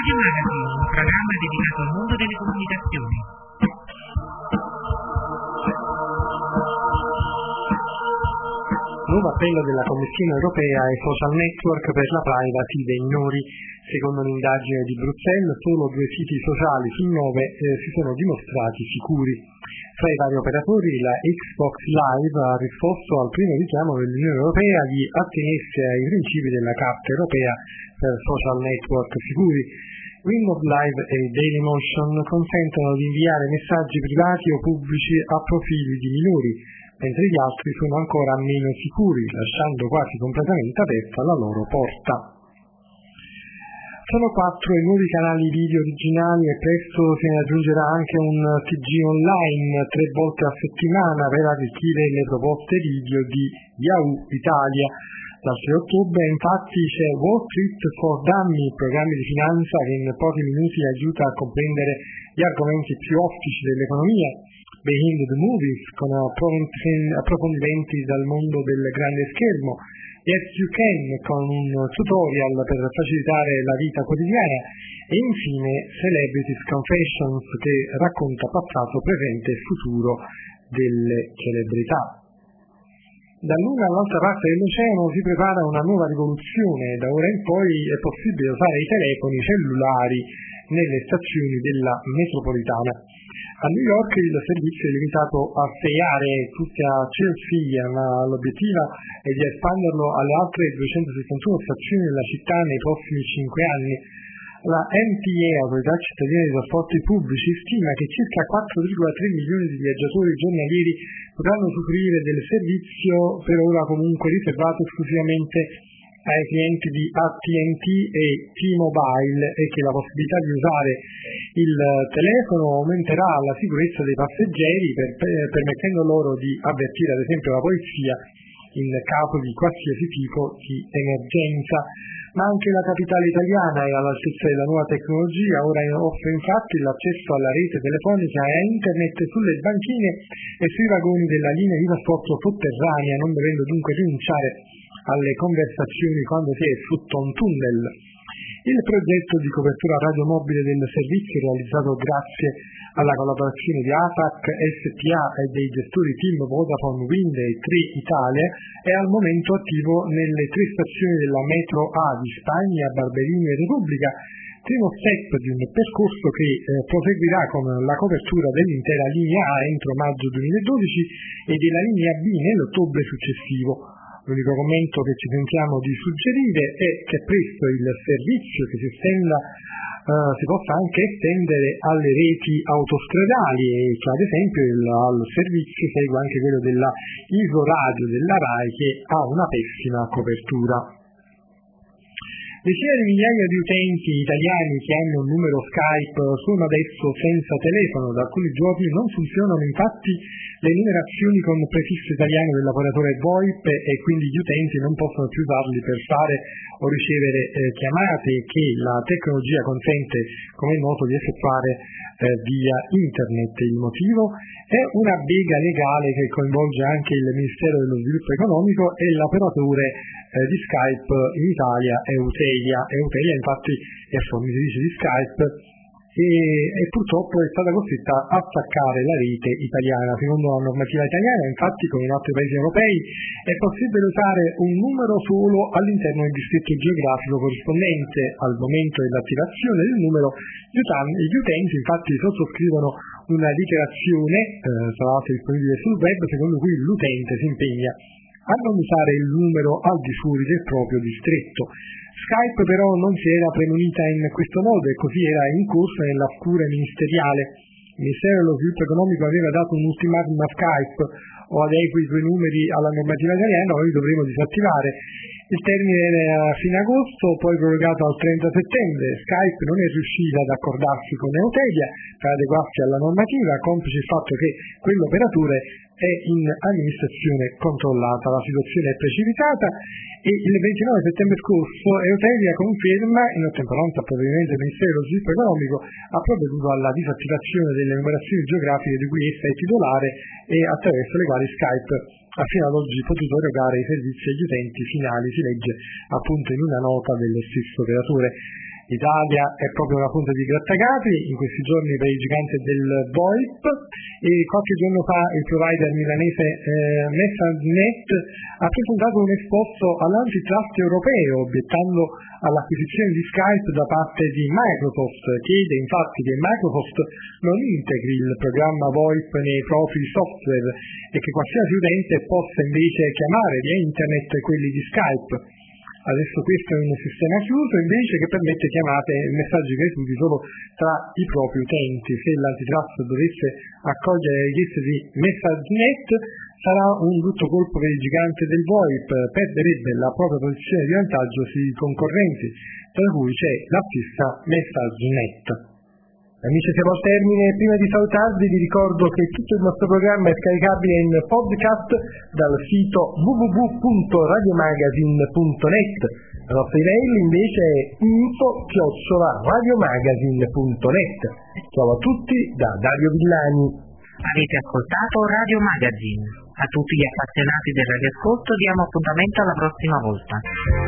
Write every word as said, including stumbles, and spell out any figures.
Radio Magazine, un programma dedicato al mondo delle comunicazioni. Nuovo appello della Commissione europea ai social network per la privacy dei minori. Secondo un'indagine di Bruxelles, solo due siti sociali su nove eh, si sono dimostrati sicuri. Fra i vari operatori, la Xbox Live ha risposto al primo richiamo dell'Unione Europea di attenersi ai principi della Carta Europea per social network sicuri. Windows Live e Dailymotion consentono di inviare messaggi privati o pubblici a profili di minori, mentre gli altri sono ancora meno sicuri, lasciando quasi completamente aperta la loro porta. Sono quattro i nuovi canali video originali e presto se ne aggiungerà anche un T G online tre volte a settimana per arricchire le proposte video di Yahoo Italia. Dal sei ottobre infatti c'è Wall Street for Dummy, programmi di finanza che in pochi minuti aiuta a comprendere gli argomenti più ottici dell'economia. Behind the Movies, con approfondimenti dal mondo del grande schermo. Yes You Can, con un tutorial per facilitare la vita quotidiana. E infine Celebrities Confessions, che racconta passato, presente e futuro delle celebrità. Dall'una all'altra parte dell'oceano si prepara una nuova rivoluzione. Da ora in poi è possibile usare i telefoni cellulari nelle stazioni della metropolitana. A New York il servizio è limitato a sei aree, tutte a Chelsea, ma l'obiettivo è di espanderlo alle altre duecentosessantuno stazioni della città nei prossimi cinque anni. La M T A, Autorità Cittadina dei Trasporti Pubblici, stima che circa quattro virgola tre milioni di viaggiatori giornalieri potranno usufruire del servizio, per ora comunque riservato esclusivamente ai clienti di A T and T e T-Mobile, e che la possibilità di usare il telefono aumenterà la sicurezza dei passeggeri, per, per, permettendo loro di avvertire ad esempio la polizia in caso di qualsiasi tipo di emergenza. Ma anche la capitale italiana è all'altezza della nuova tecnologia. Ora offre infatti l'accesso alla rete telefonica e a internet sulle banchine e sui vagoni della linea di trasporto sotterranea, non dovendo dunque rinunciare alle conversazioni quando si è sotto un tunnel. Il progetto di copertura radiomobile del servizio, realizzato grazie alla collaborazione di A T A C S P A e dei gestori team Vodafone, Wind e Three Italia, è al momento attivo nelle tre stazioni della metro A di Spagna, Barberino e Repubblica, primo step di un percorso che eh, proseguirà con la copertura dell'intera linea A entro maggio duemiladodici e della linea B nell'ottobre successivo. L'unico commento che ci sentiamo di suggerire è che presto il servizio che si estenda uh, si possa anche estendere alle reti autostradali, e che ad esempio il, al servizio segua anche quello della Isoradio della RAI, che ha una pessima copertura. Decine di migliaia di utenti italiani che hanno un numero Skype sono adesso senza telefono. Da alcuni giorni non funzionano infatti le numerazioni con prefisso italiano dell'operatore VoIP, e quindi gli utenti non possono più usarli per fare o ricevere eh, chiamate che la tecnologia consente, come è noto, di effettuare eh, via internet. Il motivo è una bega legale che coinvolge anche il Ministero dello Sviluppo Economico e l'operatore eh, di Skype in Italia, Eutelia. Eutelia infatti è fornitrice di Skype e, e purtroppo è stata costretta a staccare la rete italiana. Secondo la normativa italiana, infatti, come in altri paesi europei, è possibile usare un numero solo all'interno del distretto geografico corrispondente. Al momento dell'attivazione del numero, gli utenti, gli utenti infatti sottoscrivono una dichiarazione, eh, tra l'altro disponibile sul web, secondo cui l'utente si impegna a non usare il numero al di fuori del proprio distretto. Skype però non si era premunita in questo modo e così era in corso nella scure ministeriale. Il Ministero dello Sviluppo Economico aveva dato un ultimatum a Skype: o adegui i tuoi numeri alla normativa italiana o li dovremo disattivare. Il termine era fine agosto, poi prorogato al trenta settembre. Skype non è riuscita ad accordarsi con Eutelia per adeguarsi alla normativa, complice il fatto che quell'operatore è in amministrazione controllata. La situazione è precipitata e il ventinove settembre scorso Eutelia conferma, in ottemperanza al provvedimento del Ministero dello Sviluppo Economico, ha provveduto alla disattivazione delle numerazioni geografiche di cui essa è titolare e attraverso le quali Skype ha fino ad oggi potuto erogare i servizi agli utenti finali, si legge appunto in una nota dello stesso operatore. Italia è proprio una fonte di grattacapi in questi giorni per il gigante del VoIP, e qualche giorno fa il provider milanese eh, Messagenet ha presentato un esposto all'antitrust europeo obiettando all'acquisizione di Skype da parte di Microsoft. Chiede infatti che Microsoft non integri il programma VoIP nei propri software e che qualsiasi utente possa invece chiamare via internet quelli di Skype. Adesso questo è un sistema chiuso invece che permette chiamate e messaggi gratuiti solo tra i propri utenti. Se l'antitrust dovesse accogliere le richieste di Messagenet sarà un brutto colpo per il gigante del VoIP, perderebbe la propria posizione di vantaggio sui concorrenti, tra cui c'è l'artista Messagenet. Amici, siamo al termine. Prima di salutarvi vi ricordo che tutto il nostro programma è scaricabile in podcast dal sito w w w punto radiomagazine punto net. La nostra email invece è info chiocciola radiomagazine punto net. Ciao a tutti da Dario Villani. Avete ascoltato Radio Magazine. A tutti gli appassionati del radioascolto diamo appuntamento alla prossima volta.